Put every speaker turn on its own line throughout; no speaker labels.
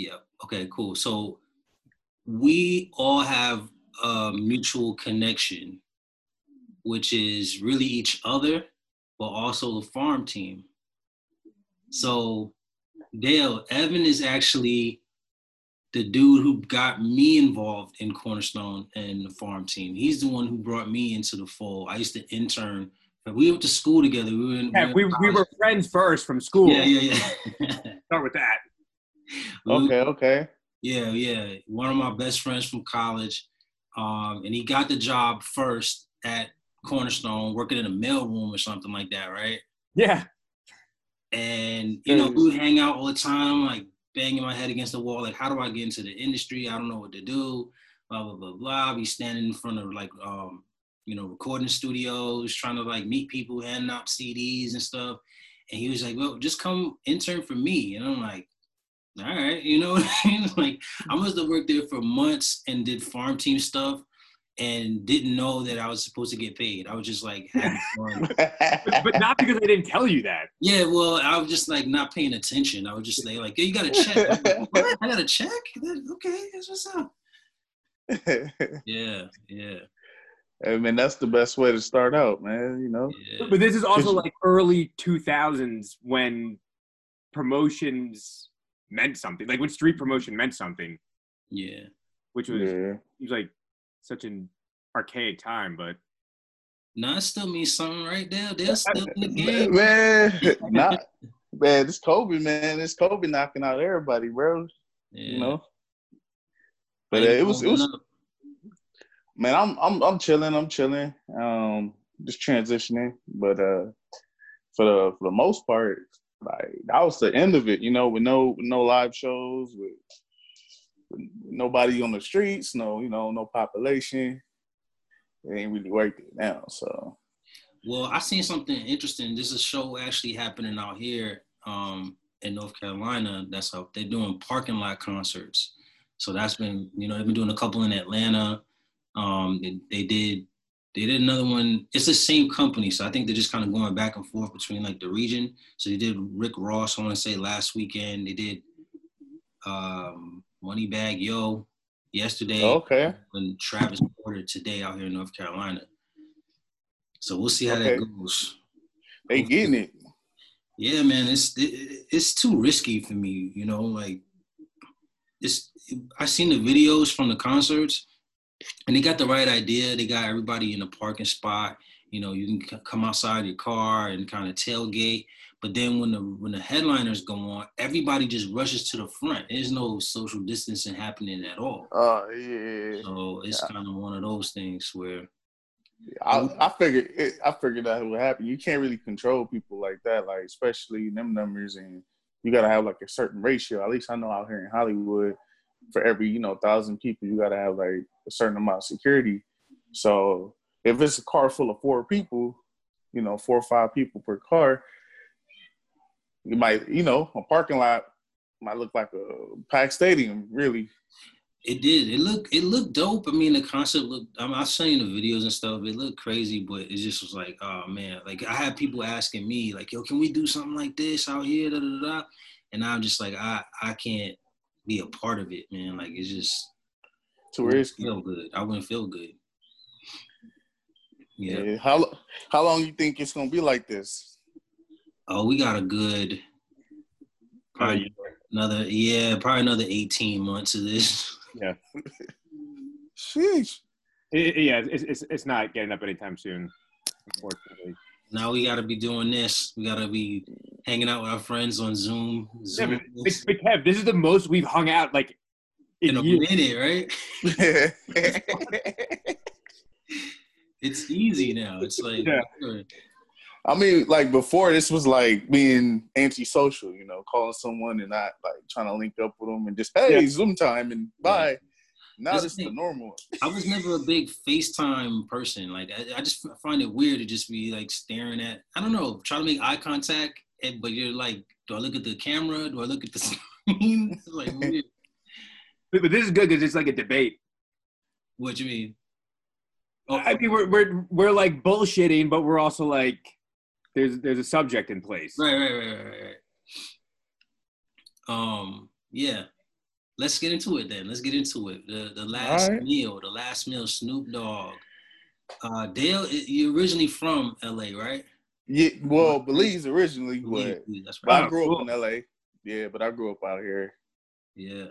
Yeah. Okay, cool. So we all have a mutual connection, which is really each other, but also the farm team. So Dale, Evan is actually the dude who got me involved in Cornerstone and the farm team. He's the one who brought me into the fold. I used to intern. We went to school together.
We were friends first from school.
Yeah.
Start with that.
Okay.
Yeah. One of my best friends from college. And he got the job first at Cornerstone, working in a mailroom or something like that, right?
Yeah.
And, we would hang out all the time, like banging my head against the wall, like, how do I get into the industry? I don't know what to do, blah, blah, blah, blah. I'd be standing in front of, like, recording studios, trying to, like, meet people, handing out CDs and stuff. And he was like, well, just come intern for me. And I'm like, all right, you know what I mean? Like, I must have worked there for months and did farm team stuff and didn't know that I was supposed to get paid. I was just like having fun.
but not because they didn't tell you that.
Yeah, well, I was just like not paying attention. I was just like, hey, you got a check. Like, what? I got a check? Okay, that's what's up. Yeah.
I mean, that's the best way to start out, man,
Yeah.
But this is also like early 2000s when promotions meant something. Like when street promotion meant something.
Yeah.
Which was like such an archaic time, but
no, it still means something right there. They're still in the game.
Man, this COVID knocking out everybody, bro.
Yeah.
But it was man, I'm chilling. Just transitioning. But for the most part, like that was the end of it, with no live shows, with nobody on the streets, no population. It ain't really worth it now. So,
well, I seen something interesting. There's a show actually happening out here in North Carolina. That's how they're doing parking lot concerts. So that's been, they've been doing a couple in Atlanta. They did another one. It's the same company, so I think they're just kind of going back and forth between like the region. So they did Rick Ross, I want to say last weekend. They did Moneybagg Yo yesterday.
Okay.
And Travis Porter today out here in North Carolina. So we'll see how that goes.
They getting it.
Yeah, man, it's too risky for me, like I seen the videos from the concerts and they got the right idea. They got everybody in a parking spot. You can come outside your car and kind of tailgate. But then when the headliners go on, everybody just rushes to the front. There's no social distancing happening at all.
Yeah.
So it's kind of one of those things where
I figured that would happen. You can't really control people like that, like especially them numbers, and you gotta have like a certain ratio. At least I know out here in Hollywood, for every 1,000 people, you gotta have like a certain amount of security. So if it's a car full of 4 people, 4 or 5 people per car, you might, a parking lot might look like a packed stadium, really.
It did. It looked dope. I mean, the concept looked. I've seen the videos and stuff. It looked crazy, but it just was like, oh man. Like I had people asking me, like, yo, can we do something like this out here? Da da da. And I'm just like, I can't be a part of it, man. Like it's just
too risky.
Feel good. I wouldn't feel good.
Yeah. How long you think it's gonna be like this?
Oh, we got a good probably another 18 months of this.
Yeah.
Sheesh.
It's not getting up anytime soon, unfortunately.
Now we got to be doing this. We got to be hanging out with our friends on Zoom.
Yeah, but Kev, this is the most we've hung out like
in a minute, right? It's easy now. It's like,
I mean, like before, this was like being antisocial, calling someone and not like trying to link up with them and just, hey, Zoom time and bye. Yeah. Now this is the normal.
I was never a big FaceTime person. Like, I just find it weird to just be like staring at, I don't know, try to make eye contact, but you're like, do I look at the camera? Do I look at the screen? It's like weird.
But this is good because it's like a debate.
What do you mean?
Oh, I mean, we're like bullshitting, but we're also like, there's a subject in place.
Right. Yeah. let's get into it then. Let's get into it. The last meal, Snoop Dogg. Dale, you're originally from LA, right?
Yeah, well, Belize originally, but
that's right.
But I grew up in LA. Yeah, but I grew up out here.
Yeah.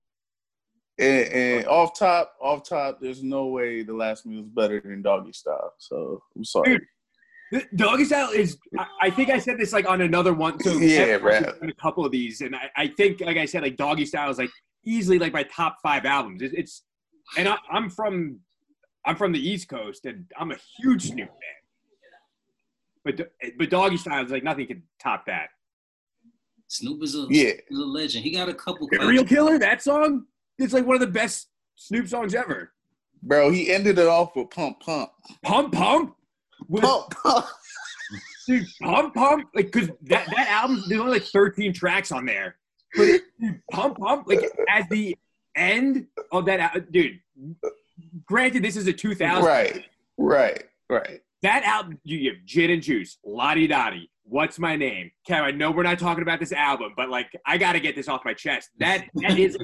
And off top, there's no way the last meal is better than Doggy Style. So I'm sorry.
Dude, Doggy Style is. I think I said this like on another one. So
yeah, right.
A couple of these, and I think, like I said, like Doggy Style is like easily like my top 5 albums. It's and I'm from the East Coast, and I'm a huge Snoop fan. But Doggy Style is like nothing can top that.
Snoop is a legend. He got a couple.
Serial Killer, that song. It's like one of the best Snoop songs ever.
Bro, he ended it off with Pump Pump.
Pump Pump?
Pump Pump.
Dude, Pump Pump? Like, because that album, there's only like 13 tracks on there. But Pump Pump, like, at the end of that, dude, granted, this is a 2000.
Right.
That album, you have Gin and Juice, Lottie Dottie, What's My Name? Kev, I know we're not talking about this album, but, like, I got to get this off my chest. That is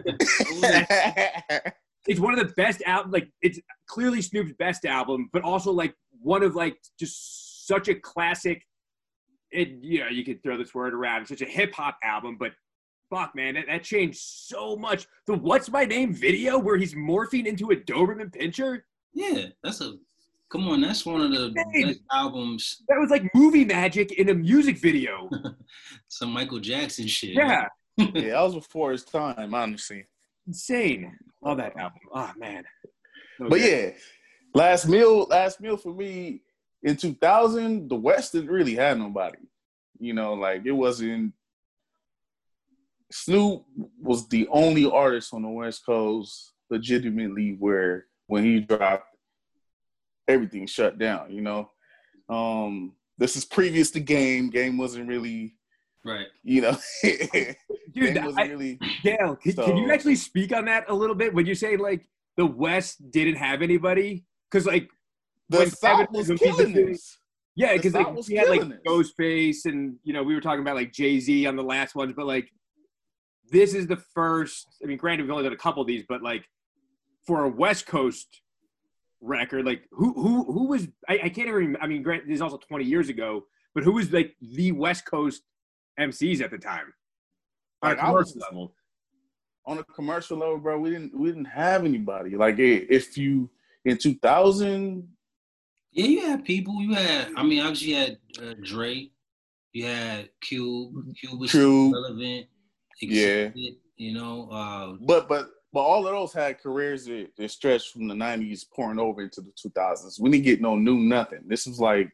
it's one of the best albums. Like, it's clearly Snoop's best album, but also, like, one of, like, just such a classic, you could throw this word around, such a hip-hop album, but fuck, man, that changed so much. The What's My Name video where he's morphing into a Doberman Pinscher?
Yeah, come on, that's one of the best albums.
That was like movie magic in a music video.
Some Michael Jackson shit.
Yeah.
Yeah, that was before his time, honestly.
Insane. Love that album. Oh, man.
But yeah, last meal for me, in 2000, the West didn't really have nobody. You know, like, it wasn't – Snoop was the only artist on the West Coast legitimately where when he dropped, everything shut down, you know. This is previous to Game. Game wasn't really,
right.
You know,
dude. Dale, can you actually speak on that a little bit? When you say like the West didn't have anybody, because like
the South was killing this.
Yeah, because like we had like Ghostface, and you know we were talking about like Jay-Z on the last ones, but like this is the first. I mean, granted, we've only done a couple of these, but like for a West Coast record, like who was I can't even remember. I mean, granted, this is also 20 years ago, but who was like the West Coast MCs at the time?
Like on a commercial level, bro, we didn't have anybody. Like if you in 2000,
yeah, you had people. You had, I mean, obviously you had Dre, you had Cube was relevant. Accepted, you know.
But all of those had careers that stretched from the 90s pouring over into the 2000s. We didn't get no new nothing. This was like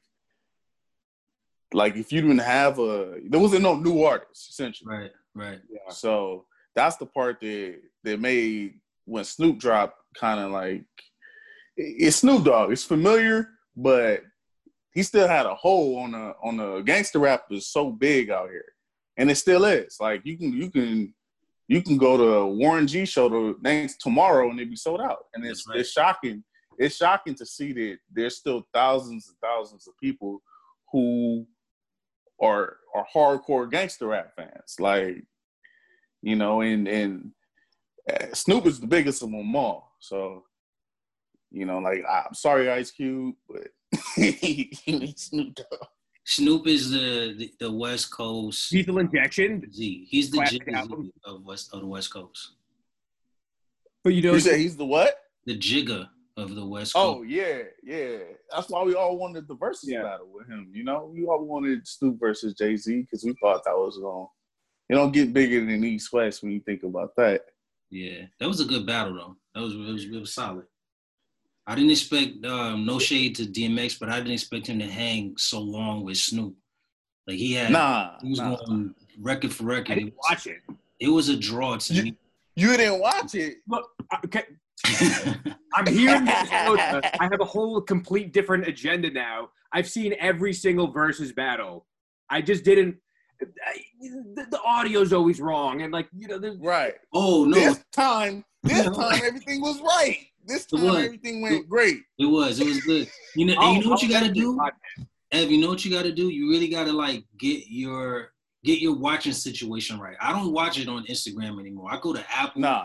if you didn't have there wasn't no new artists, essentially.
Right.
Yeah. So that's the part that made when Snoop dropped kind of like, it's Snoop Dogg. It's familiar, but he still had a hole on the gangster rap was so big out here. And it still is. Like you can go to a Warren G show tomorrow and it'd be sold out. And it's shocking. It's shocking to see that there's still thousands and thousands of people who are hardcore gangster rap fans. Like, you know, and Snoop is the biggest of them all. So, you know, like, I'm sorry, Ice Cube, but he needs Snoop Dogg.
Snoop is the West Coast.
Lethal Injection.
He's the Jigga of the West Coast.
But
you say he's the what?
The Jigga of the West Coast.
Oh yeah. That's why we all wanted the versus battle with him. You know, we all wanted Snoop versus Jay-Z because we thought that was it don't get bigger than East West when you think about that.
Yeah, that was a good battle though. It was solid. I didn't expect no shade to DMX, but I didn't expect him to hang so long with Snoop. Like he was going record for record.
I didn't watch it.
It was a draw to me.
You didn't watch it?
Look, okay. I'm hearing Minnesota. I have a whole complete different agenda now. I've seen every single versus battle. I just didn't. The audio's always wrong, and like you know,
right.
Oh no!
This time everything was right. This time everything went great.
It was good. You know what you got to do, Ev. You know what you got to do. You really got to like get your watching situation right. I don't watch it on Instagram anymore. I go to Apple.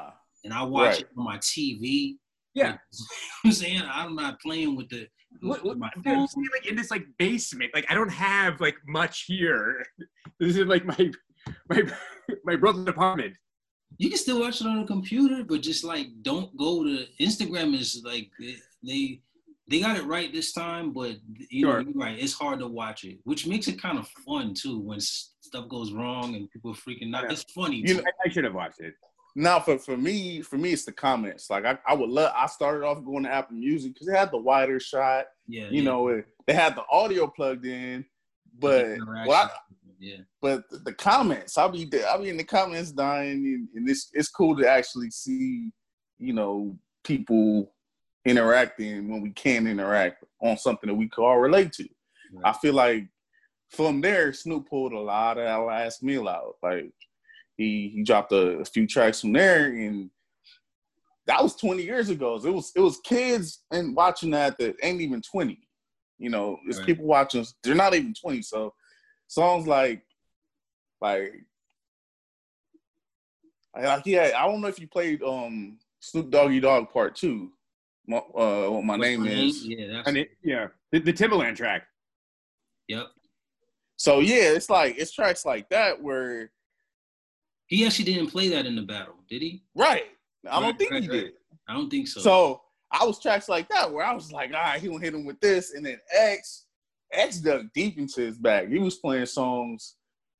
and I watch it on my TV.
Yeah.
Like, you know what I'm saying? I'm not playing with the my phone.
I'm saying, like in this like basement. Like I don't have like much here. This is like my brother's apartment.
You can still watch it on a computer, but just like don't go to Instagram. Is like they got it right this time, but you know, you're right. It's hard to watch it, which makes it kind of fun too when stuff goes wrong and people are freaking out. It's funny.
You know, I should have watched it.
Now, for me, it's the comments. Like I would love. I started off going to Apple Music because it had the wider shot.
Yeah.
You know, they had the audio plugged in, but but the comments, I'll be in the comments dying, and it's cool to actually see, you know, people interacting when we can interact on something that we can all relate to. Right. I feel like from there, Snoop pulled a lot of that last meal out. Like he dropped a few tracks from there, and that was 20 years ago. So it was kids and watching that ain't even 20. You know, it's right. People watching. They're not even 20. So songs like yeah, I don't know if you played Snoop Doggy Dogg Part 2. What my name is.
Yeah,
the Timbaland track.
Yep.
So yeah, it's tracks like that where
he actually didn't play that in the battle, did he?
Right. I don't think he did.
I don't think so.
So I was tracks like that where I was like, all right, he gonna hit him with this, and then X dug deep into his bag. He was playing songs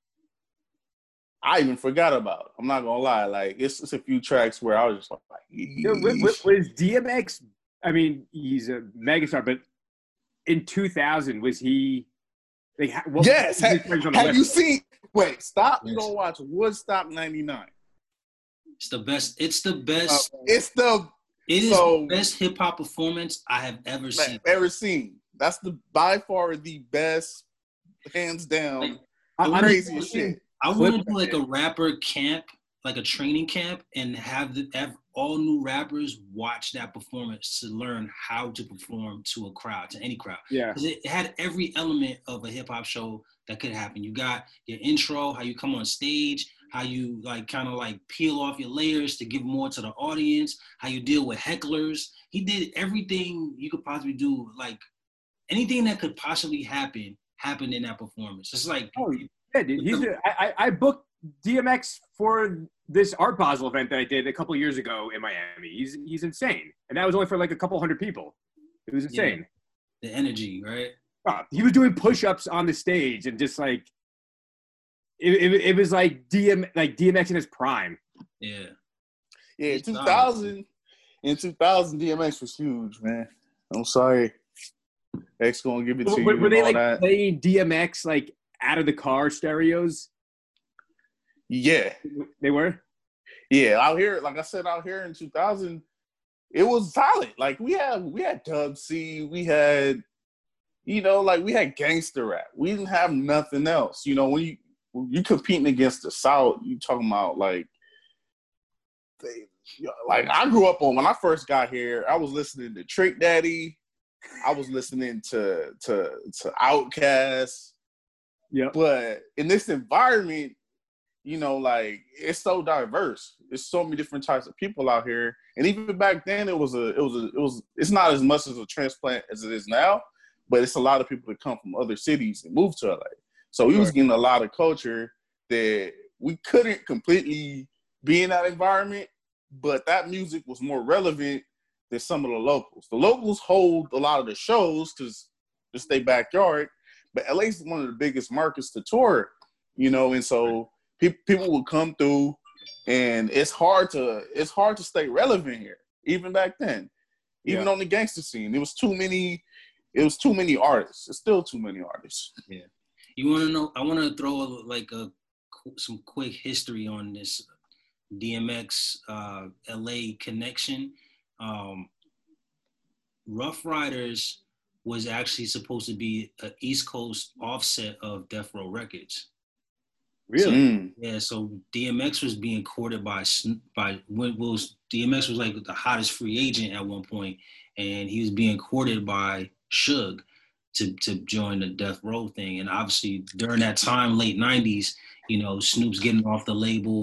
I even forgot about. I'm not gonna lie. Like it's a few tracks where I was just like,
was DMX? I mean, he's a megastar, but in 2000, was he? Like,
yes. Have you seen? Wait, stop. Yes. You don't watch Woodstock '99.
It's the best. It's the best.
It is the
best hip hop performance I have ever seen.
That's by far the best, hands down. Like, crazy shit.
I want to do like a rapper camp, like a training camp, and have all new rappers watch that performance to learn how to perform to a crowd, to any crowd.
Yeah.
Because it had every element of a hip hop show that could happen. You got your intro, how you come on stage, how you like kind of like peel off your layers to give more to the audience, how you deal with hecklers. He did everything you could possibly do. Like anything that could possibly happened in that performance. It's like,
yeah, dude. I booked DMX for this Art Basel event that I did a couple of years ago in Miami. He's insane, and that was only for like a couple hundred people. It was insane.
Yeah. The energy, right?
He was doing push-ups on the stage, and just like it was like DMX in his prime.
Yeah.
Yeah, 2000. In 2000, DMX was huge, man. I'm sorry. X gonna give it to you.
Were they like playing DMX like out of the car stereos?
Yeah.
They were?
Yeah, out here, like I said, out here in 2000, it was solid. Like we had Dub C, we had, you know, like we had gangster rap. We didn't have nothing else. You know, when you competing against the South, you talking about like I grew up on, when I first got here, I was listening to Trick Daddy, I was listening to Outkast.
Yeah.
But in this environment, you know, like it's so diverse. There's so many different types of people out here. And even back then it's not as much as a transplant as it is now, but it's a lot of people that come from other cities and move to LA. So we was getting a lot of culture that we couldn't completely be in that environment, but that music was more relevant than some of the locals. The locals hold a lot of the shows because it's their backyard, but LA is one of the biggest markets to tour, you know, and so people will come through, and it's hard to stay relevant here. Even back then, even on the gangster scene, it was too many artists. It's still too many artists.
Yeah, you want to know? I want to throw some quick history on this DMX LA connection. Rough Riders was actually supposed to be an East Coast offset of Death Row Records.
Really?
Yeah. So DMX was being courted by DMX was like the hottest free agent at one point, and he was being courted by Suge to join the Death Row thing. And obviously during that time, late '90s, you know, Snoop's getting off the label.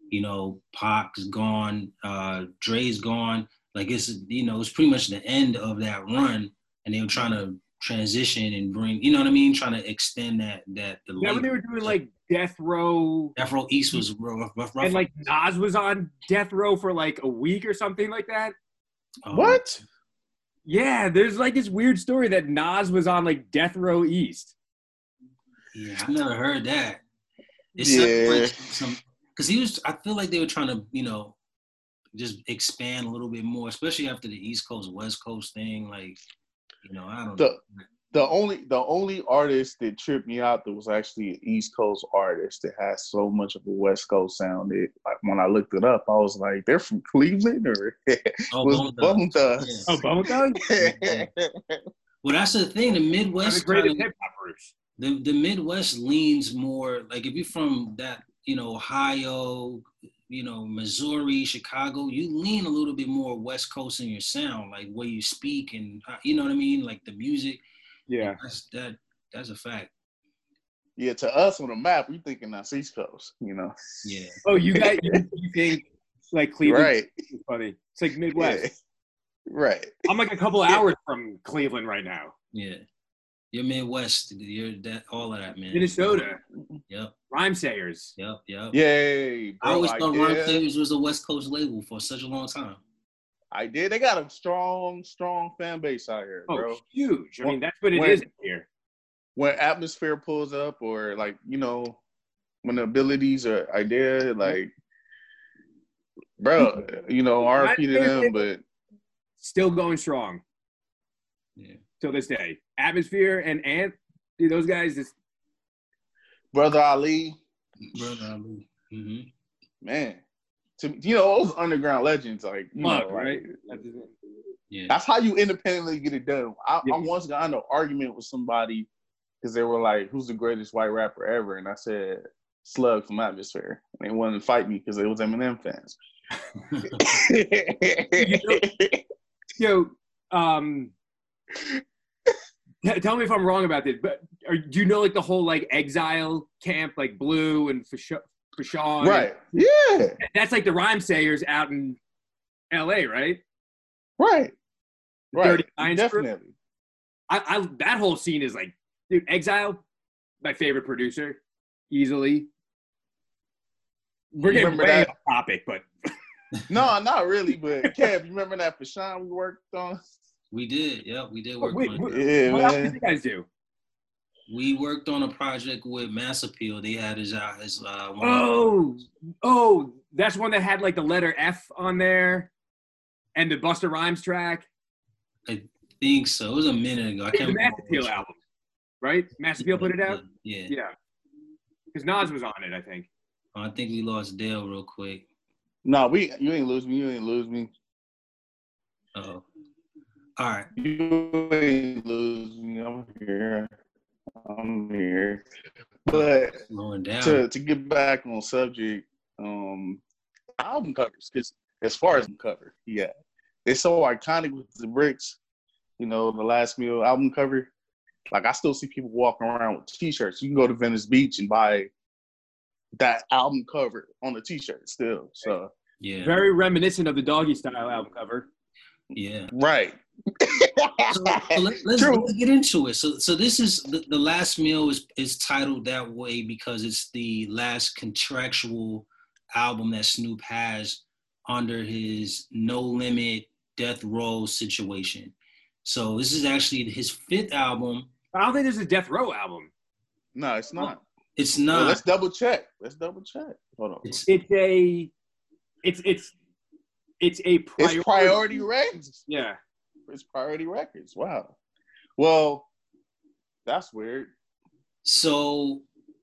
You know, Pac's gone, Dre's gone. Like it's it's pretty much the end of that run, and they were trying to transition and bring, you know what I mean, trying to extend that the.
Yeah, when they were doing like Death Row.
Death Row East was rough.
And like Nas was on Death Row for like a week or something like that.
What?
Yeah, there's like this weird story that Nas was on like Death Row East.
Yeah, I never heard that. It's
Yeah.
Because he was, I feel like they were trying to, just expand a little bit more, especially after the East Coast, West Coast thing. Like, I don't know.
The only artist that tripped me out that was actually an East Coast artist that has so much of a West Coast sound. That like when I looked it up, I was like, they're from Cleveland or was Bone Thugs.
Yes.
Oh, Bone Thugs?
Well, that's the thing. The Midwest,
the greatest hip hop groups.
The Midwest leans more like if you're from that, Ohio, Missouri, Chicago, you lean a little bit more West Coast in your sound, like where you speak and you know what I mean, like the music.
Yeah,
that's a fact.
Yeah, to us on the map, we thinking that's East Coast,
Yeah.
Oh, you guys, you think like Cleveland?
Right.
Is funny. It's like Midwest.
Yeah. Right.
I'm like a couple hours from Cleveland right now.
Yeah. You're Midwest. You're that all of that, man.
Minnesota.
Yep.
Rhymesayers.
Yep.
Yay, bro,
I always thought Rhymesayers was a West Coast label for such a long time.
I did. They got a strong fan base out here, bro.
Oh, huge. I mean, that's what it is here.
When Atmosphere pulls up, or like when the abilities are there, like, bro, RP to them, but
still going strong.
Yeah.
Till this day, Atmosphere and Ant, dude, those guys just.
Brother Ali.
Mm-hmm.
Man. Those underground legends, like
right?
Yeah.
That's how you independently get it done. I once got in an argument with somebody because they were like, "Who's the greatest white rapper ever?" And I said, "Slug from Atmosphere." And they wanted to fight me because they was Eminem fans.
Tell me if I'm wrong about this, but do you know like the whole like exile camp, like Blue and Fashawn?
Right. Yeah.
That's like the Rhymesayers out in LA, right?
Right. Right.
Definitely. I that whole scene is like, dude, Exile, my favorite producer, easily. We're getting way off topic, but
no, not really. But Kev, you remember that Fashawn we worked on?
We did. Yeah, we did work on it.
Yeah,
what
man.
else did you guys do?
We worked on a project with Mass Appeal. They had his
that's one that had like the letter F on there and the Busta Rhymes track.
I think so. It was a minute ago. I can't remember.
The Mass Appeal album, right? Mass Appeal put it out?
Yeah.
Yeah. Because Nas was on it, I think.
I think we lost Dale real quick.
No, you ain't lose me.
Uh-oh. All right.
You ain't lose me. I'm here. But to get back on subject, album covers, because as far as cover, yeah, it's so iconic with the bricks. The Last Meal album cover. Like, I still see people walking around with T-shirts. You can go to Venice Beach and buy that album cover on a T-shirt still. So
yeah,
very reminiscent of the Doggy Style album cover.
Yeah.
Right.
So let's get into it. So this is the Last Meal is titled that way because it's the last contractual album that Snoop has under his No Limit Death Row situation. So this is actually his 5th album.
I don't think there's a Death Row album.
No, it's not.
It's not.
Well, let's double check. Hold on.
It's a priority.
It's Priority Records.
Yeah.
It's Priority Records. Wow. Well, that's weird.
So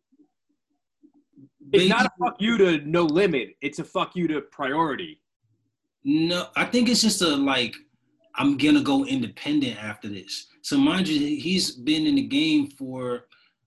it's not a fuck you to No Limit. It's a fuck you to Priority.
No, I think it's just I'm gonna go independent after this. So mind you, he's been in the game for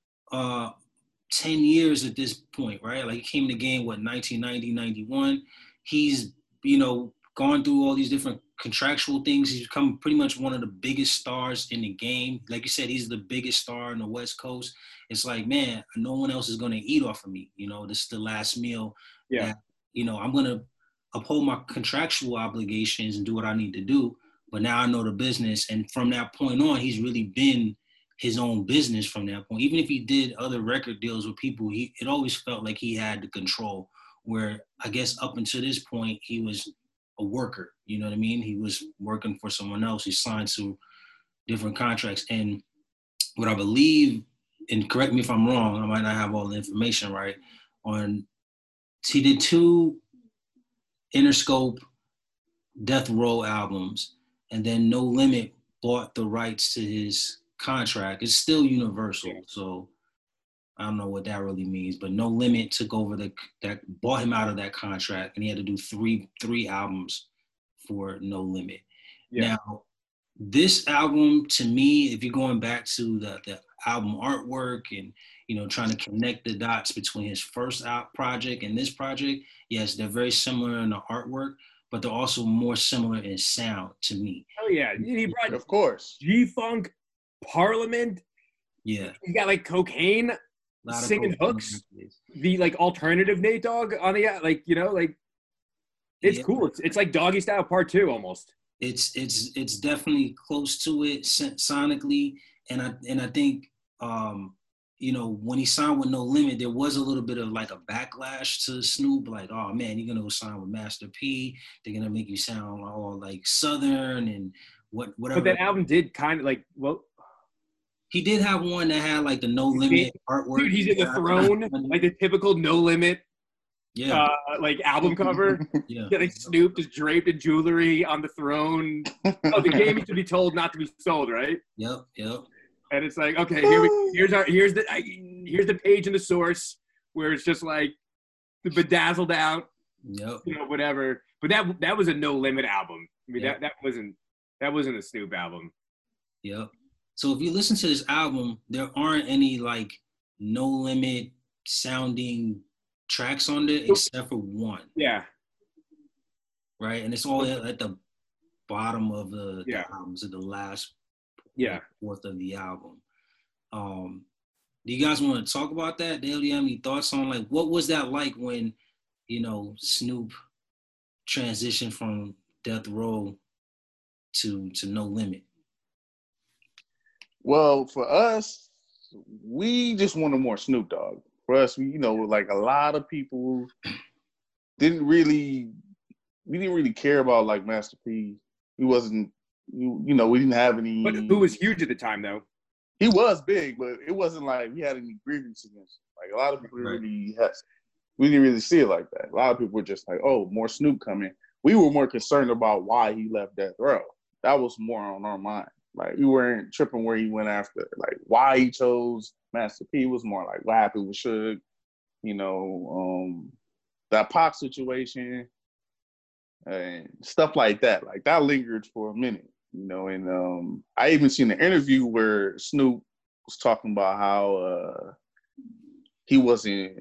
10 years at this point, right? Like, he came in the game, 1990, 91. He's, gone through all these different contractual things. He's become pretty much one of the biggest stars in the game. Like you said, he's the biggest star in the West Coast. It's like, man, no one else is going to eat off of me. This is the Last Meal.
Yeah.
That, I'm gonna uphold my contractual obligations and do what I need to do. But now I know the business, and from that point on, he's really been his own business from that point. Even if he did other record deals with people, it always felt like he had the control. Where I guess up until this point, he was a worker. You know what I mean? He was working for someone else. He signed to different contracts. And what I believe, and correct me if I'm wrong, I might not have all the information right, he did 2 Interscope Death Row albums, and then No Limit bought the rights to his contract. It's still Universal, so I don't know what that really means, but No Limit took over that bought him out of that contract, and he had to do three albums for No Limit. Yeah. Now, this album, to me, if you're going back to the album artwork and trying to connect the dots between his first project and this project, yes, they're very similar in the artwork, but they're also more similar in sound to me.
Oh yeah, he brought,
of course,
G-Funk, Parliament.
Yeah,
he got like cocaine, singing hooks. The like alternative Nate Dogg on the it's cool. It's like Doggy Style Part 2 almost.
It's definitely close to it sonically, and I think when he signed with No Limit, there was a little bit of like a backlash to Snoop, like, oh man, you're gonna go sign with Master P, they're gonna make you sound all like Southern and whatever.
But that album did kind of
he did have one that had like the No Limit artwork.
Dude, he's in the throne, like the typical No Limit.
Yeah,
like album cover.
Yeah,
like Snoop just draped in jewelry on the throne. Oh, the game used to be told not to be sold, right?
Yep.
And it's like, okay, here's the page in the source where it's just like the bedazzled out, whatever. But that was a No Limit album. I mean, that wasn't a Snoop album.
Yep. So if you listen to this album, there aren't any like No Limit sounding tracks on it except for one.
Yeah.
Right, and it's all at the bottom of the albums, at the last fourth of the album. Do you guys want to talk about that? Dale, do you have any thoughts on like what was that like when Snoop transitioned from Death Row to No Limit?
Well, for us, we just wanted more Snoop Dogg. For us, like a lot of people didn't really care about like Master P. He wasn't, we didn't have any.
But who was huge at the time, though?
He was big, but it wasn't like we had any grievance against him. Like a lot of people we didn't really see it like that. A lot of people were just like, oh, more Snoop coming. We were more concerned about why he left Death Row. That was more on our mind. Like, we weren't tripping where he went after. Like, why he chose Master P was more like what happened with Suge. That Pac situation and stuff like that. Like, that lingered for a minute, And I even seen an interview where Snoop was talking about how towards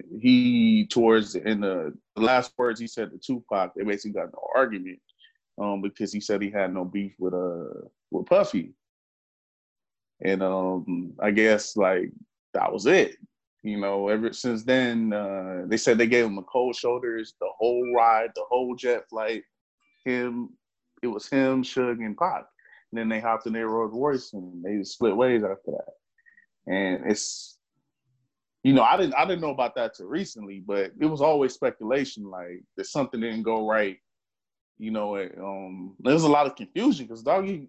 the last words he said to Tupac, they basically got no argument because he said he had no beef with Puffy. And I guess like that was it. Ever since then, they said they gave him the cold shoulders, the whole ride, the whole jet flight. It was him, Suge, and Pac. And then they hopped in their Rolls Royce and they split ways after that. And it's, I didn't know about that till recently, but it was always speculation. Like, that something didn't go right. There was a lot of confusion because Doggy,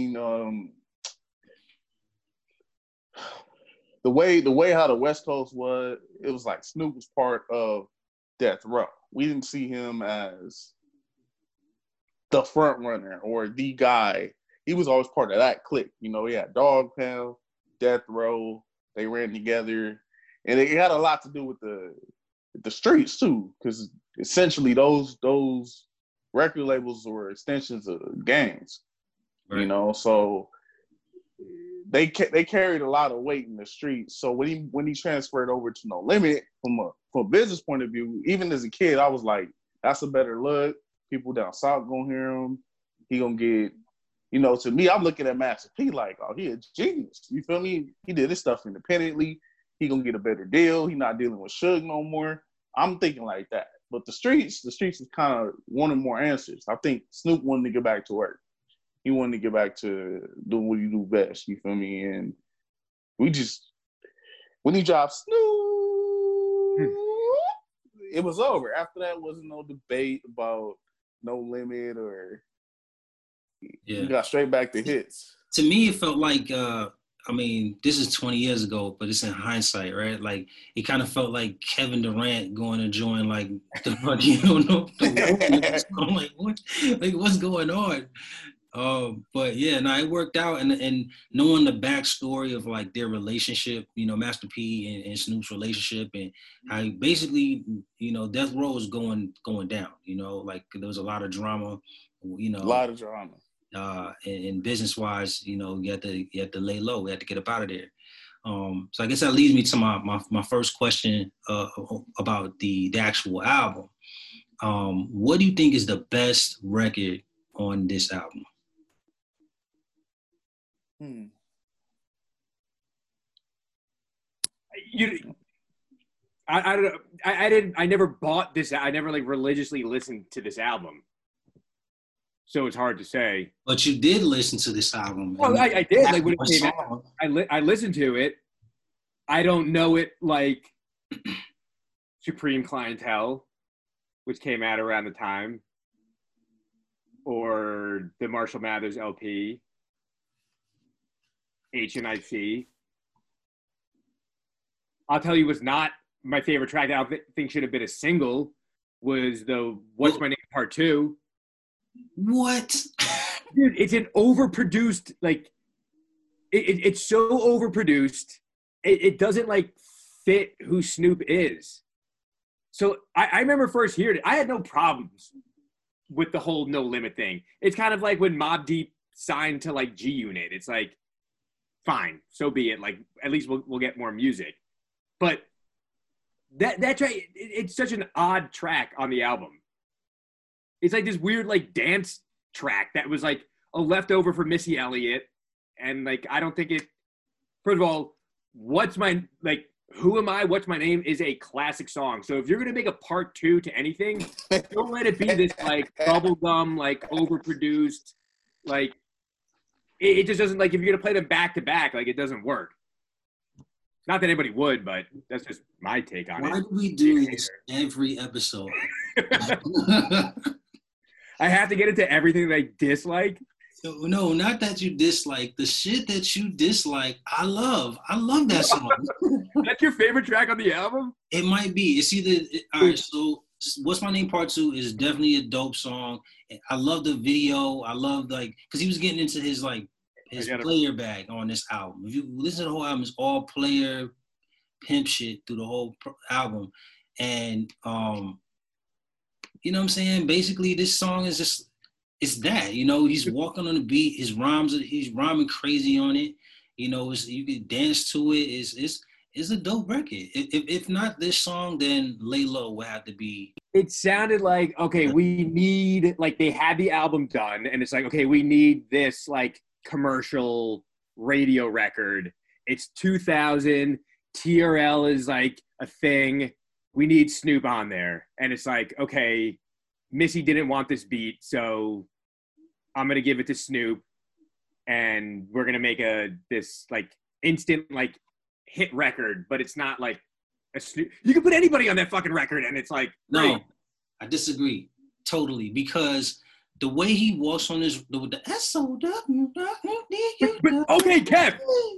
the way how the West Coast was, it was like Snoop was part of Death Row. We didn't see him as the front runner or the guy. He was always part of that clique. He had Dog Pound, Death Row. They ran together, and it had a lot to do with the streets too, because essentially those record labels were extensions of gangs. Right. So they carried a lot of weight in the streets. So when he transferred over to No Limit, from a business point of view, even as a kid, I was like, that's a better look. People down south gonna hear him. He gonna get, to me, I'm looking at Master P like, oh, he a genius. You feel me? He did this stuff independently. He gonna get a better deal. He not dealing with Suge no more. I'm thinking like that. But the streets is kind of wanting more answers. I think Snoop wanted to get back to work. He wanted to get back to doing what he do best. You feel me? And when he dropped Snoop, it was over. After that, wasn't no debate about No Limit or. You got straight back to hits.
To me, it felt like, this is 20 years ago, but it's in hindsight, right? Like, it kind of felt like Kevin Durant going to join, like, the I'm like, what? Like, what's going on? But yeah, it worked out, and knowing the backstory of like their relationship, Master P and Snoop's relationship, and how basically, Death Row is going down. Like there was a lot of drama. A
lot of drama.
And business wise, you had to lay low. We had to get up out of there. So I guess that leads me to my first question about the actual album. What do you think is the best record on this album?
I don't know. I never bought this. I never like religiously listened to this album, so it's hard to say.
But you did listen to this album.
Well, I did. Like when it came out, I listened to it. I don't know it like Supreme Clientele, which came out around the time, or the Marshall Mathers LP. HNIC. I'll tell you what's not my favorite track that I think should have been a single was the What's My Name Part 2.
What?
Dude, it's an overproduced, like, it's so overproduced. It doesn't, like, fit who Snoop is. So I remember first hearing it. I had no problems with the whole No Limit thing. It's kind of like when Mobb Deep signed to, like, G-Unit. It's like, fine, so be it. Like, at least we'll get more music. But that track, it's such an odd track on the album. It's like this weird, like, dance track that was, like, a leftover for Missy Elliott. And, like, I don't think it – first of all, Who Am I? What's My Name is a classic song. So if you're going to make a part 2 to anything, don't let it be this, like, bubblegum, like, overproduced, like – it just doesn't, like, if you're going to play them back to back, like, it doesn't work. Not that anybody would, but that's just my take on it.
Why do we do this every episode?
I have to get into everything that I dislike?
No, not that you dislike. The shit that you dislike, I love. I love that song.
That's your favorite track on the album?
It might be. It's either all right, so What's My Name Part 2 is definitely a dope song. I love the video. I love, like, because he was getting into his player bag on this album. If you listen to the whole album, it's all player pimp shit through the whole album. And, you know what I'm saying? Basically, this song is just, it's that, he's walking on the beat. His rhymes, he's rhyming crazy on it. You can dance to it. It's a dope record. If not this song, then Lay Low would have to be.
It sounded like, okay, we need, like, they had the album done, and it's like, okay, we need this, like, commercial radio record. It's 2000. TRL is, like, a thing. We need Snoop on there. And it's like, okay, Missy didn't want this beat, so I'm going to give it to Snoop, and we're going to make this, like, instant, like, hit record, but it's not like a Snoop. You can put anybody on that fucking record, and it's like,
no,
great.
I disagree totally, because the way he walks on this with the S-O-W.
Okay, Kev,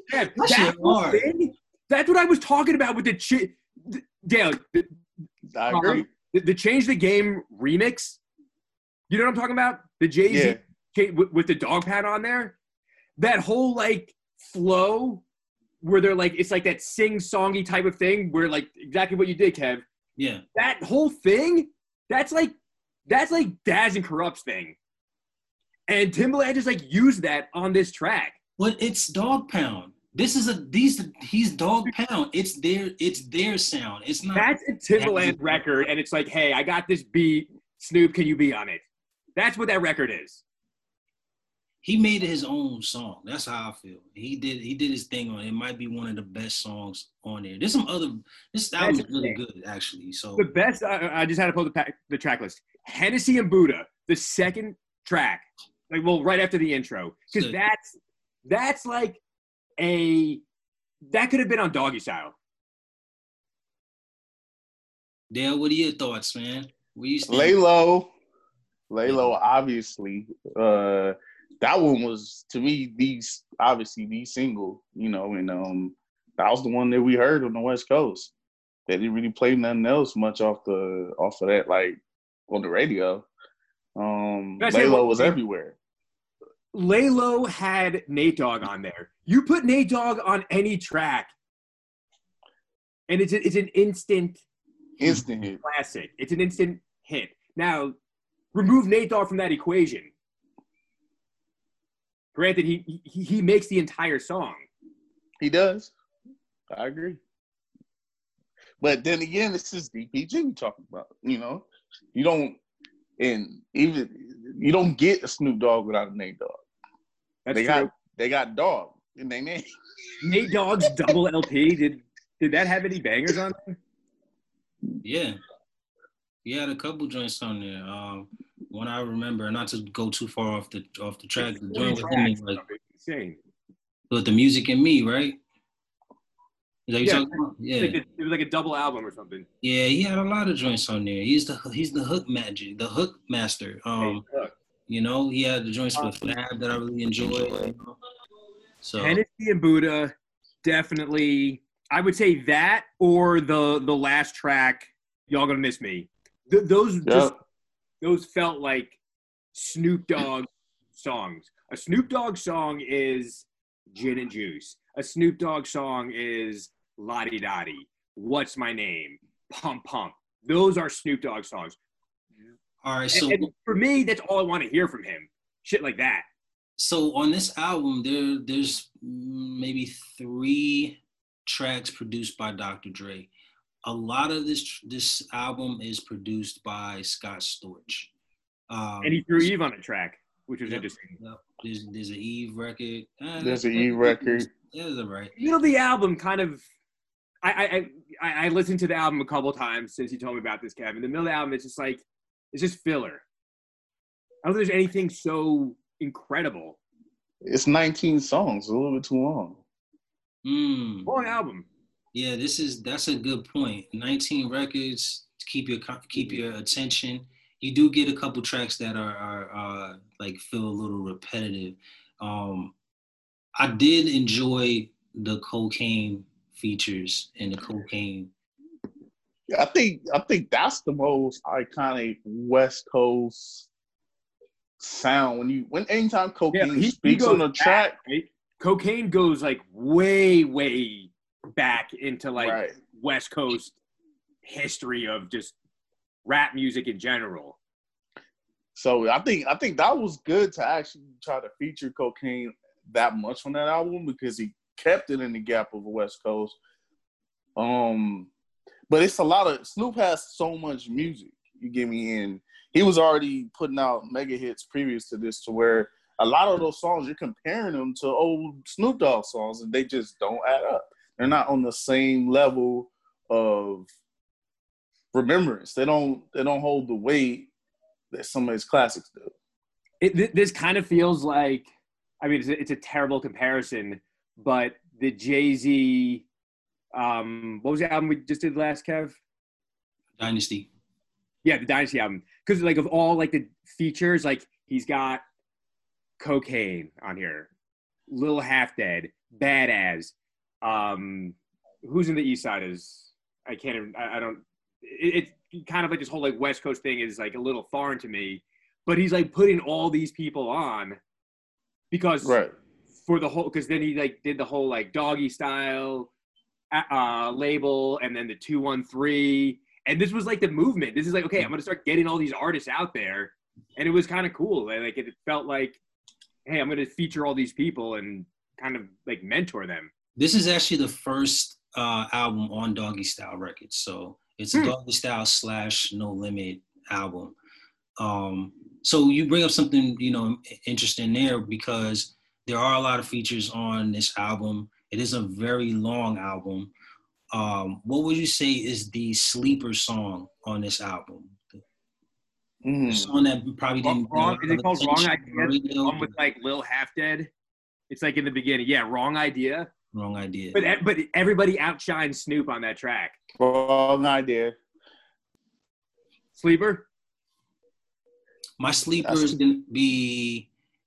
that's what I was talking about with the Dale.
I agree.
The Change the Game remix. You know what I'm talking about? The Jay-Z with the dog pad on there. That whole, like, flow where they're like, it's like that sing-songy type of thing where, like, exactly what you did, Kev.
Yeah.
That whole thing, that's like Daz and Corrupt's thing. And Timbaland just, like, used that on this track.
But it's Dog Pound. He's Dog Pound. It's their sound. It's not.
That's a Timbaland record, and it's like, hey, I got this beat. Snoop, can you be on it? That's what that record is.
he made it his own song. That's how I feel. He did his thing on it. It might be one of the best songs on there. There's some other. This album is really good, actually. So
the best. I just had to pull the track list. Hennessy and Buddha, the second track, like right after the intro, because that's like that could have been on Doggy Style.
Dale, what are your thoughts, man?
Lay Low, obviously. That one was, to me, the single, and that was the one that we heard on the West Coast. They didn't really play nothing else much off of that, like on the radio. Lay Low was everywhere.
Lay Low had Nate Dogg on there. You put Nate Dogg on any track, and it's an instant
hit.
Classic. It's an instant hit. Now, remove Nate Dogg from that equation. Granted, he makes the entire song.
He does. I agree. But then again, it's just DPG we talking about. You don't get a Snoop Dogg without a Nate Dogg. They got Dogg in their name.
Nate Dogg's double LP. Did that have any bangers on there?
Yeah. He had a couple joints on there. One I remember, not to go too far off the track, the joint with him, like insane. With The Music and Me, right? Is that you talking about? Yeah.
It was like a double album or something.
Yeah, he had a lot of joints on there. He's the hook magic, the hook master. He had the joints with Fab that I really enjoyed. So
Hennessy and Buddha, definitely. I would say that or the last track, Y'all Gonna Miss Me. Those felt like Snoop Dogg songs. A Snoop Dogg song is Gin and Juice. A Snoop Dogg song is Lottie Dottie. What's My Name? Pump Pump. Those are Snoop Dogg songs.
All right, so
and for me, that's all I want to hear from him. Shit like that.
So on this album, there's maybe 3 tracks produced by Dr. Dre. A lot of this album is produced by Scott Storch.
And he threw Eve on a track, which was interesting.
Yep. There's an Eve record.
There's an Eve record.
Yeah, that's right.
The album kind of – I listened to the album a couple times since you told me about this, Kevin. The middle of the album, it's just like – it's just filler. I don't think there's anything so incredible.
It's 19 songs. A little bit too long.
Long album.
Yeah, that's a good point. 19 records to keep your attention. You do get a couple tracks that are like feel a little repetitive. I did enjoy the cocaine features and the cocaine.
I think that's the most iconic West Coast sound. Anytime cocaine speaks on a track,
right? Cocaine goes like way, way back into like West Coast history of just rap music in general.
So I think that was good to actually try to feature cocaine that much on that album because he kept it in the gap of the West Coast. But it's a lot of Snoop has so much music. You get me in. He was already putting out mega hits previous to this, to where a lot of those songs you're comparing them to old Snoop Dogg songs, and they just don't add up. They're not on the same level of remembrance. They don't hold the weight that some of his classics do.
This kind of feels like, I mean, it's a terrible comparison, but the Jay-Z, what was the album we just did last, Kev?
Dynasty.
Yeah, the Dynasty album. Because like of all like the features, like he's got Cocaine on here, Lil Half Dead, Badass. Who's in the East Side is I can't even, I don't. It's kind of like this whole like West Coast thing is like a little foreign to me, but he's like putting all these people on because for the whole, because then he like did the whole like Doggy Style label and then the 213, and this was like the movement. This is like, okay, I'm gonna start getting all these artists out there, and it was kind of cool. Like it felt like, hey, I'm gonna feature all these people and kind of like mentor them.
This is actually the first album on Doggy Style Records, so it's a Doggy Style / No Limit album. So you bring up something, interesting there, because there are a lot of features on this album. It is a very long album. What would you say is the sleeper song on this album? The song that probably didn't.
Is it called Wrong Idea? The one with like Lil Half Dead. It's like in the beginning. Yeah, Wrong Idea.
Wrong Idea.
But everybody outshines Snoop on that track.
Wrong Idea.
Sleeper?
My sleeper is gonna be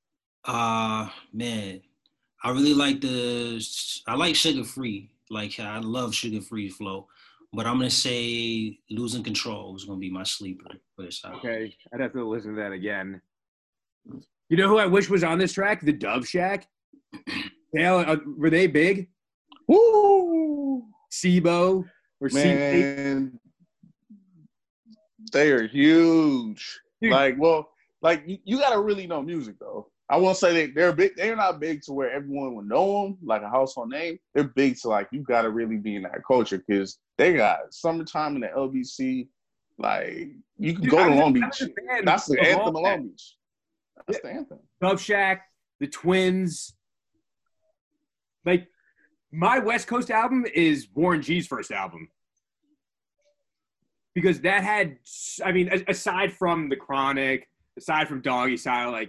man, I really like Sugar Free. Like, I love Sugar Free flow. But I'm gonna say Losing Control is gonna be my sleeper for this album.
Okay. I'd have to listen to that again. You know who I wish was on this track? The Dove Shack. Yeah, were they big?
Woo!
SIBO or
Man, they are huge. Dude. You gotta really know music though. I won't say they're big. They're not big to where everyone would know them, like a household name. They're big to like you gotta really be in that culture because they got Summertime in the LBC. Like you can go to Long Beach. That's the anthem of Long Beach. That's the anthem.
Dove Shack, the Twins. Like my West Coast album is Warren G's first album. Because that had, I mean, aside from The Chronic, aside from Doggy Style, like,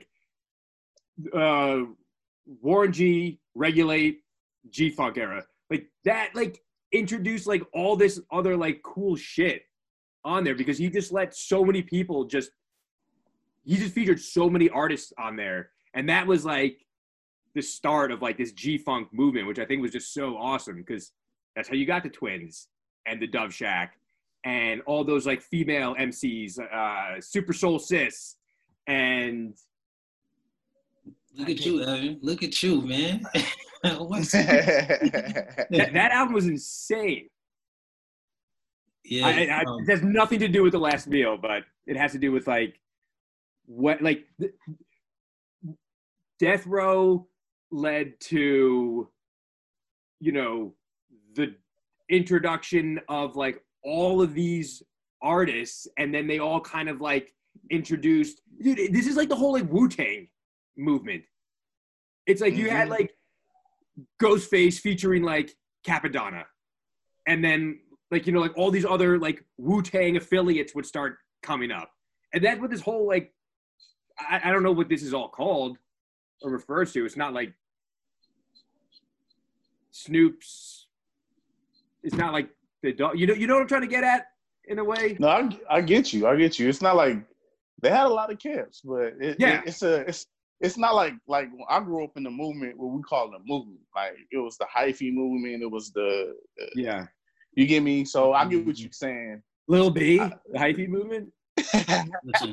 Warren G, Regulate, G-Funk era. Like, that, like, introduced, like, all this other, like, cool shit on there because he just let so many people he just featured so many artists on there. And that was, like, the start of, like, this G-Funk movement, which I think was just so awesome because that's how you got the Twins and the Dove Shack. And all those like female MCs, Super Soul Sis, and
look at you, Evan. Look at you, man.
that album was insane.
Yeah,
it has nothing to do with The Last Meal, but it has to do with like what like Death Row led to, the introduction of like all of these artists, and then they all kind of like introduced, dude, this is like the whole like Wu-Tang movement. It's like you had like Ghostface featuring like Capadonna, and then like like all these other like Wu-Tang affiliates would start coming up, and that's what this whole like I don't know what this is all called or refers to. It's not like Snoop's. It's not like the dog. You know what I'm trying to get at in a way.
No, I get you. It's not like they had a lot of camps, but it's not like I grew up in the movement, what we call the movement. Like it was the hyphy movement. It was the You get me? So I get what you're saying.
Lil B, the hyphy movement.
Listen,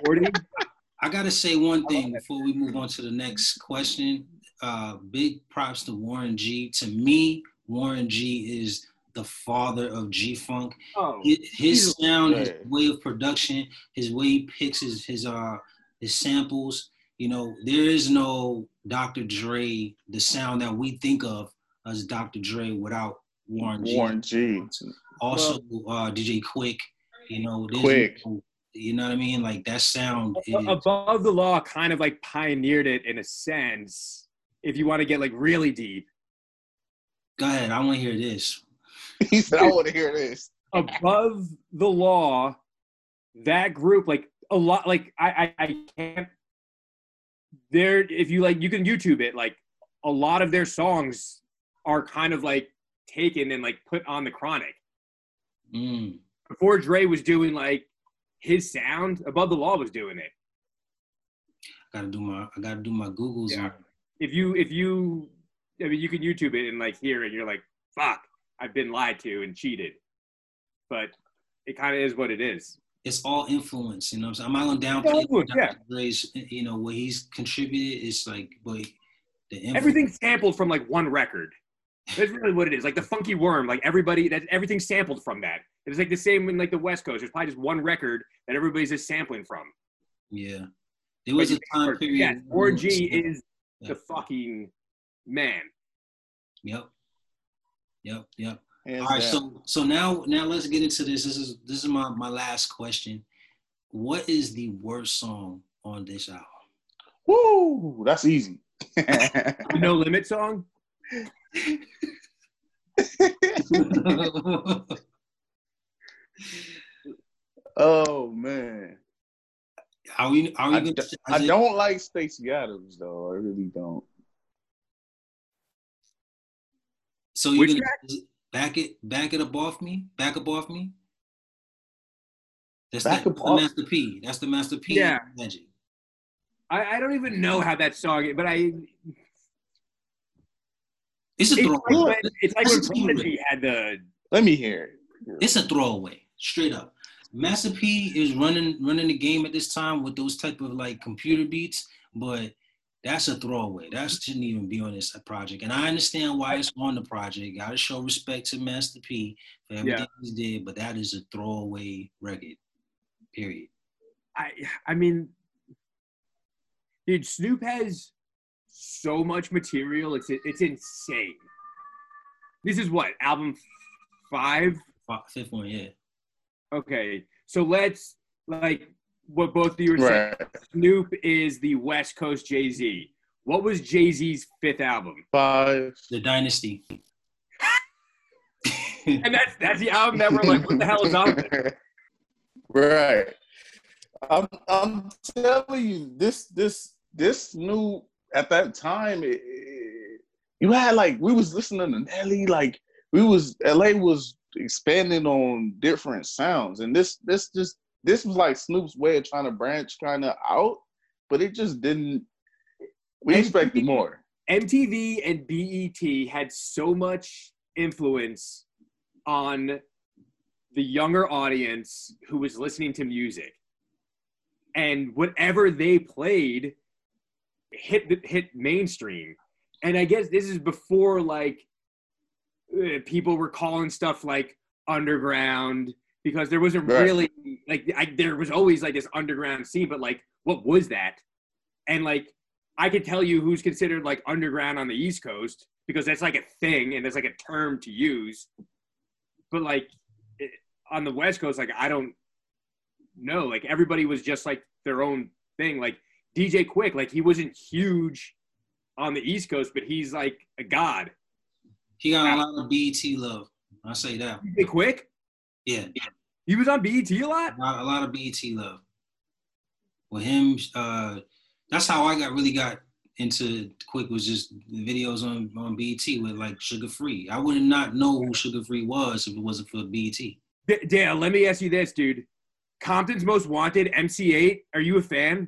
I gotta say one thing before we move on to the next question. Big props to Warren G. To me, Warren G is the father of G-Funk.
Oh,
his sound, his way of production, his way he picks his samples. There is no Dr. Dre, the sound that we think of as Dr. Dre without Warren G.
Warren G.
Also, DJ Quick.
Quick.
You know what I mean? Like that sound.
Above the Law kind of like pioneered it in a sense. If you want to get like really deep.
Go ahead. I want to hear this.
He said, I want to hear this.
Above the Law, that group, like a lot, like I can't. There, if you like, you can YouTube it. Like a lot of their songs are kind of like taken and like put on the Chronic. Before Dre was doing like his sound, Above the Law was doing it.
I gotta do my Googles.
Yeah. If you, I mean, you can YouTube it and like hear it. And you're like, fuck, I've been lied to and cheated. But it kind of is what it is.
It's all influence, I'm saying? I'm not gonna downplay Dr. Dre's, what he's contributed. It's like, but the influence.
Everything's sampled from like one record. That's really what it is. Like the Funky Worm, like everything's sampled from that. It's like the same in like the West Coast. There's probably just one record that everybody's just sampling from.
Yeah. There was a time period.
Yeah, Warren G is the fucking man.
Yep. All right, so now let's get into this. This is my last question. What is the worst song on this album.
Woo! That's easy.
The No Limit song?
Oh man. I don't like Stacey Adams though. I really don't.
So you're gonna back it up off me? Back up off me? That's the Master P. That's the Master P magic.
I don't even know how that song is, but
it's a throwaway.
It's like when Prodigy had the.
Let me hear it.
It's a throwaway, straight up. Master P is running the game at this time with those type of like computer beats, but that's a throwaway. That shouldn't even be on this project. And I understand why it's on the project. Got to show respect to Master P for everything he did, but that is a throwaway record. Period.
I mean, dude, Snoop has so much material. It's insane. This is what, album 5?
Fifth one, yeah.
Okay, so let's, like, what both of you were saying. Snoop is the West Coast Jay-Z. What was Jay-Z's 5th album?
5.
The Dynasty.
And that's the album that we're like, what the hell is on it?
Right. I'm telling you, this new at that time, you had like we was listening to Nelly, like LA was expanding on different sounds, and this was like Snoop's way of trying to branch kind of out, but it just didn't. We expected more.
MTV and BET had so much influence on the younger audience who was listening to music, and whatever they played hit mainstream. And I guess this is before like people were calling stuff like underground, because there wasn't really like there was always like this underground scene, but like what was that? And like I could tell you who's considered like underground on the East Coast, because that's like a thing and there's like a term to use. But like on the West Coast, like I don't know, like everybody was just like their own thing. Like DJ Quick, like he wasn't huge on the East Coast, but he's like a god.
He got a lot of BET love. I say that.
DJ Quick?
Yeah.
He was on BET a lot?
A lot of BET love. With him, that's how I really got into Quick, was just the videos on BET with like Sugar Free. I would not know who Sugar Free was if it wasn't for BET.
Dale, let me ask you this, dude. Compton's Most Wanted, MC8, are you a fan?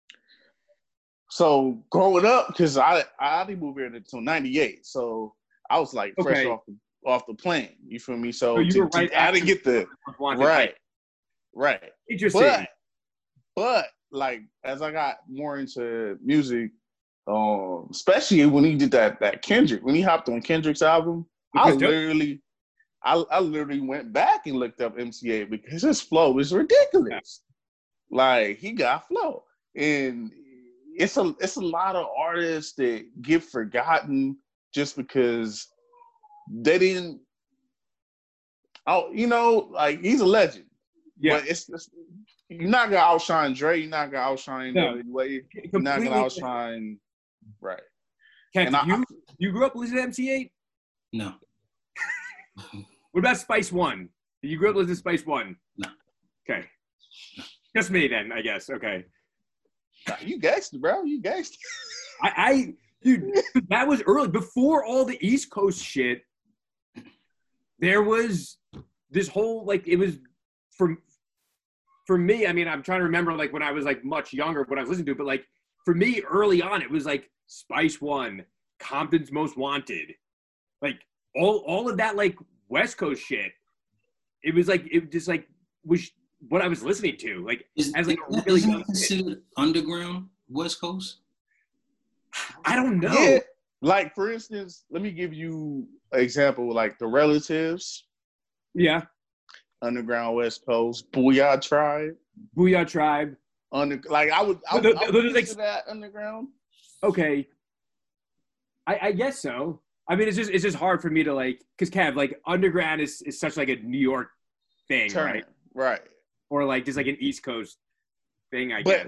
So growing up, because I didn't move here until '98, so I was like fresh off the plane. You feel me? So you were right. I didn't get the right.
Interesting.
But like as I got more into music, especially when he did that Kendrick, when he hopped on Kendrick's album, I literally went back and looked up MC8 because his flow is ridiculous. Yeah. Like he got flow, and it's a lot of artists that get forgotten just because they didn't. Oh, like he's a legend. Yeah, but it's you're not gonna outshine Dre. You're not gonna outshine NWA. You're not gonna outshine. Right.
Ken, you grew up listening to MC8?
No.
What about Spice One? Did you grow up listening to Spice One?
No.
Okay. Just me then, I guess. Okay.
Nah, you gangster, bro. You gangster.
Dude, that was early. Before all the East Coast shit, there was this whole, like, it was, for me, I mean, I'm trying to remember, like, when I was, like, much younger, what I was listening to, but, like, for me, early on, it was, like, Spice One, Compton's Most Wanted. Like, all of that, like, West Coast shit. It was, like, it just, like, was what I was listening to. Like, isn't that
considered underground West Coast?
I don't know.
Yeah. Like, for instance, let me give you an example, like The Relatives.
Yeah.
Underground West Coast. Booyah Tribe. Like, I would consider that underground.
Okay. I guess so. I mean, it's just hard for me to, like, because Kev, like, underground is such like a New York thing, right?
Right.
Or like just like an East Coast thing, I guess.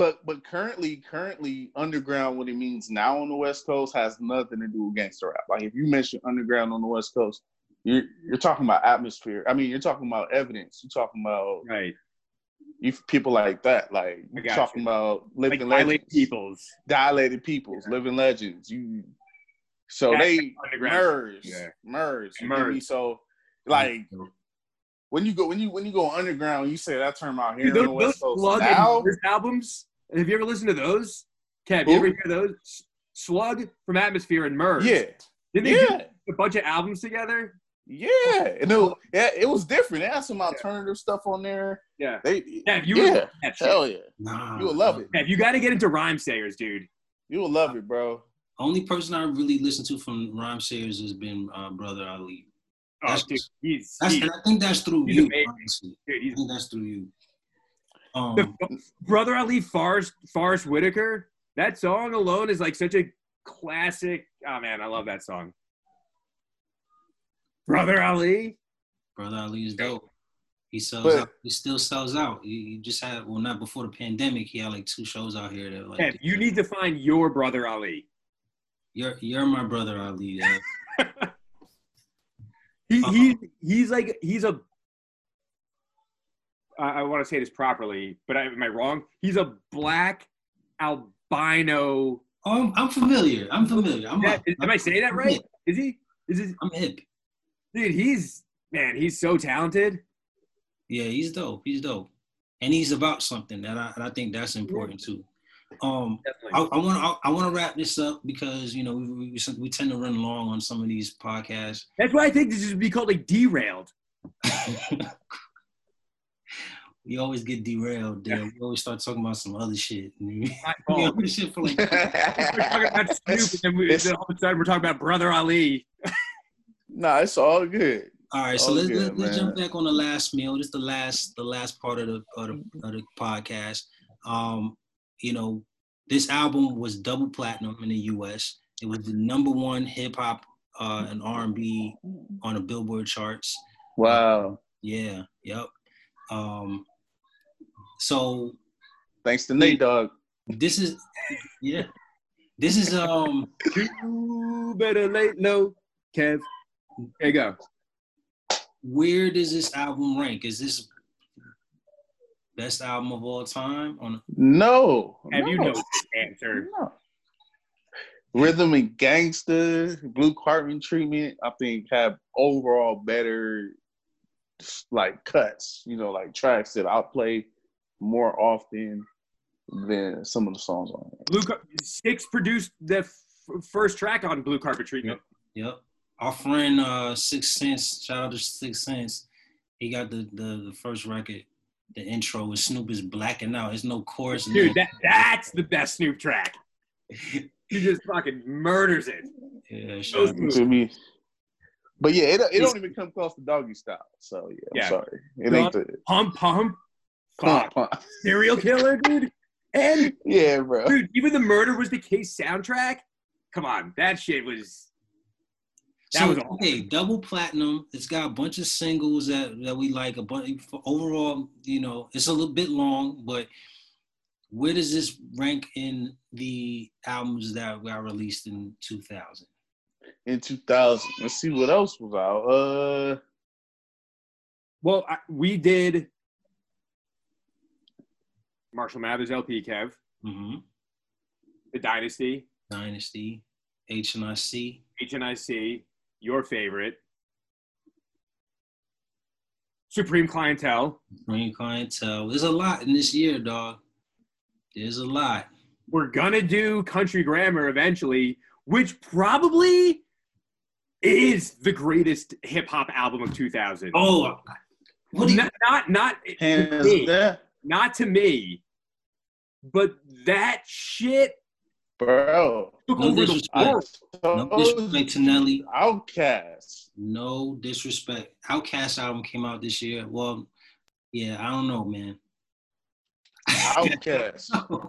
But currently, underground, what it means now on the West Coast, has nothing to do with gangster rap. Like if you mention underground on the West Coast, you're talking about atmosphere. I mean, you're talking about evidence. You're talking about
right.
You people like that. Like you're talking about living
like
legends, dilated peoples, living legends. So they merge. So like. When you go underground, you say that term out here on the West Coast.
Slug and albums. Have you ever listened to those? Kev, you ever hear those? Slug from Atmosphere and Merge.
Yeah.
Didn't they do a bunch of albums together?
Yeah. And it was different. They had some alternative stuff on there.
Yeah.
Hell yeah. Nah, you will love it.
Kev, you got to get into Rhymesayers, dude.
You will love it, bro.
Only person I really listened to from Rhymesayers has been Brother Ali. I think that's through you. Honestly. Dude, I think that's through you.
Brother Ali, Forrest Whitaker. That song alone is like such a classic. Oh man, I love that song. Brother Ali.
Brother Ali is dope. He sells out. He still sells out. He just had not before the pandemic. He had like 2 shows out here that like.
You need to find your Brother Ali.
You're my Brother Ali. Yeah.
He's a I want to say this properly, but am I wrong? He's a black albino.
Oh, I'm familiar. Am
I saying that right? Is he?
I'm hip.
Dude, he's so talented.
Yeah, he's dope. And he's about something that I think that's important too. I want to wrap this up because we tend to run long on some of these podcasts.
That's why I think this should be called like Derailed.
We always get derailed. We always start talking about some other shit. Shit for like.
We're talking about Snoop, and then all of a sudden we're talking about Brother Ali.
Nah, it's all good.
All right, so let's jump back on the last meal. This is the last part of the podcast. This album was double platinum in the U.S. It was the #1 hip hop and R&B on the Billboard charts.
Wow.
Yeah. Yep. So.
Thanks to Nate Dogg.
This is. You
better lay low, Kev. There you go.
Where does this album rank? Is this best album of all time?
No.
You know the answer?
No. Rhythm and Gangsta, Blue Cartman Treatment, I think have overall better like cuts. Like tracks that I'll play more often than some of the songs on it.
Six produced the first track on Blue Carpet Treatment.
Yep. Our friend 6 Sense, shout out to 6 Sense. He got the first record. The intro with Snoop is blacking out. There's no chorus.
Dude, that's the best Snoop track. He just fucking murders it.
Yeah, sure. To me. But yeah, it don't even come close to Doggy Style. So yeah, I'm sorry. It ain't the
pump. Serial killer, dude. And
yeah, bro.
Dude, even the Murder Was the Case soundtrack. Come on, that shit was.
Okay, double platinum. It's got a bunch of singles that we like. A bunch overall, it's a little bit long, but where does this rank in the albums that got released in 2000?
In 2000, let's see what else was out.
Well, we did Marshall Mathers LP, Kev.
Mm-hmm.
The Dynasty, HNIC. Your favorite. Supreme Clientele.
There's a lot in this year, dog. There's a lot.
We're going to do Country Grammar eventually, which probably is the greatest hip-hop album of 2000.
Oh.
Not to me, but that shit.
Bro.
No disrespect to Nelly.
Outkast.
No disrespect. Outkast album came out this year. Well, yeah, I don't know, man.
Outkast.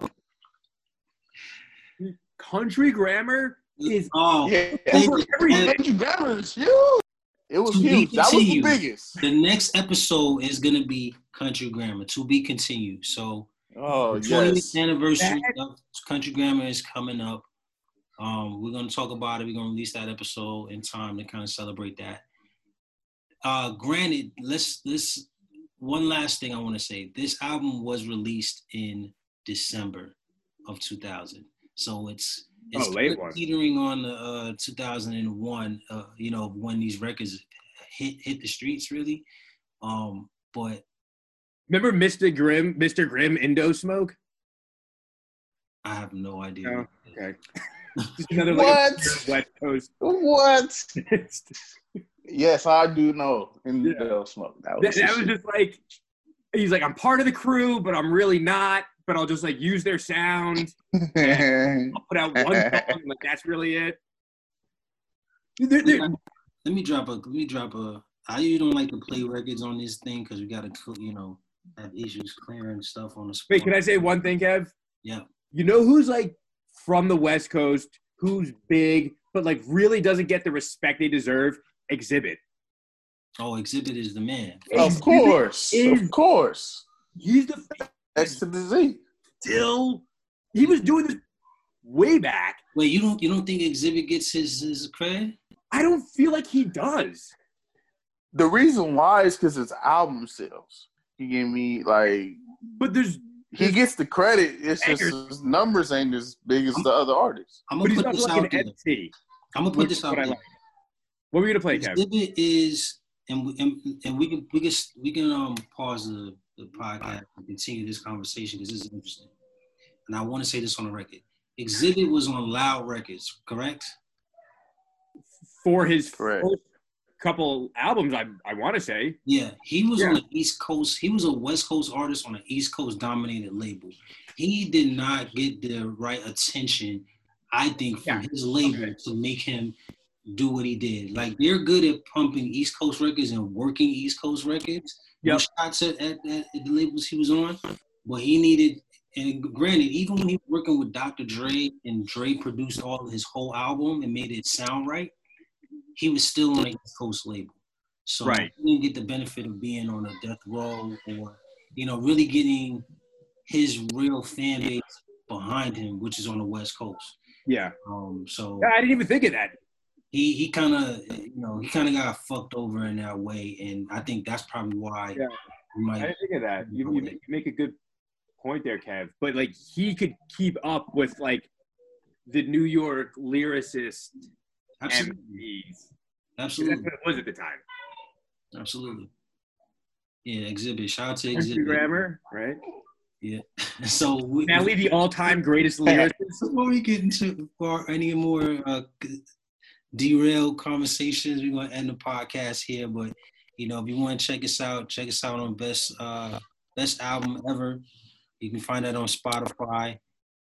Country Grammar is
Country Grammar is huge. It was huge. That was the biggest.
The next episode is gonna be Country Grammar, to be continued. So
Oh,
the 20th
yes.
anniversary of Country Grammar is coming up. We're gonna talk about it. We're gonna release that episode in time to kind of celebrate that. Granted, let's one last thing I want to say. This album was released in December of 2000, so it's teetering on the 2001. When these records hit the streets, really. But
remember Mr. Grimm Indo Smoke?
I have no idea.
No? Okay. Just another
What?
West Coast.
What? Yes, I do know. Indo Smoke. That was
just like, he's like, I'm part of the crew, but I'm really not. But I'll just like use their sound. And I'll put out one song. Like that's really it.
Let me drop a. I usually don't like to play records on this thing because we got to, have issues clearing stuff on the spot.
Wait, can I say one thing, Kev?
Yeah.
You know who's like from the West Coast, who's big, but like really doesn't get the respect they deserve? Exhibit.
Oh, Exhibit is the man.
Of course.
He's the
X to the Z.
He was doing this way back.
Wait, you don't think Exhibit gets his credit?
I don't feel like he does.
The reason why is because it's album sales. You get me? Like,
but
he gets the credit. It's just his numbers ain't as big as the other artists.
I'm gonna put this out there. I'm gonna put this out there.
What were we gonna play, Kevin?
Exhibit is, and we can pause the podcast and continue this conversation because this is interesting. And I want to say this on the record. Exhibit was on Loud Records, correct?
For his first couple albums, I want to say.
Yeah, he was on the East Coast. He was a West Coast artist on an East Coast dominated label. He did not get the right attention, I think, from his label to make him do what he did. Like, they're good at pumping East Coast records and working East Coast records. No shots at the labels he was on, but he needed. And granted, even when he was working with Dr. Dre and Dre produced his whole album and made it sound right, he was still on an East Coast label. So he didn't get the benefit of being on a Death Row or, really getting his real fan base behind him, which is on the West Coast.
Yeah.
So
I didn't even think of that.
He kind of got fucked over in that way, and I think that's probably why.
Yeah. I didn't think of that. You make a good point there, Kev. But like, he could keep up with like the New York lyricist.
Absolutely.
That's what it was at the time.
Absolutely. Yeah, Exhibit. Shout out to Exhibit.
Country Grammar, right?
Yeah. So
Nelly, the all-time greatest lyricist.
Before we get into any more derailed conversations, we're gonna end the podcast here. But if you want to check us out on best album ever. You can find that on Spotify.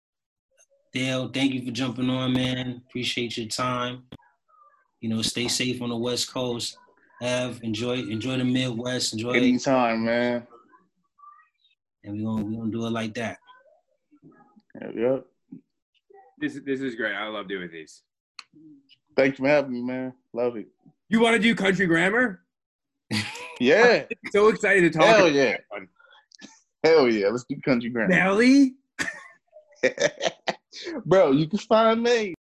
Dale, thank you for jumping on, man. Appreciate your time. Stay safe on the West Coast. Enjoy the Midwest. Enjoy
anytime, man.
And we're gonna do it like that.
Yep.
This is great. I love doing these.
Thank you for having me, man. Love it.
You want to do Country Grammar?
Yeah.
I'm so excited to talk.
Hell yeah. Hell yeah. Let's do Country Grammar.
Nelly?
Bro, you can find me.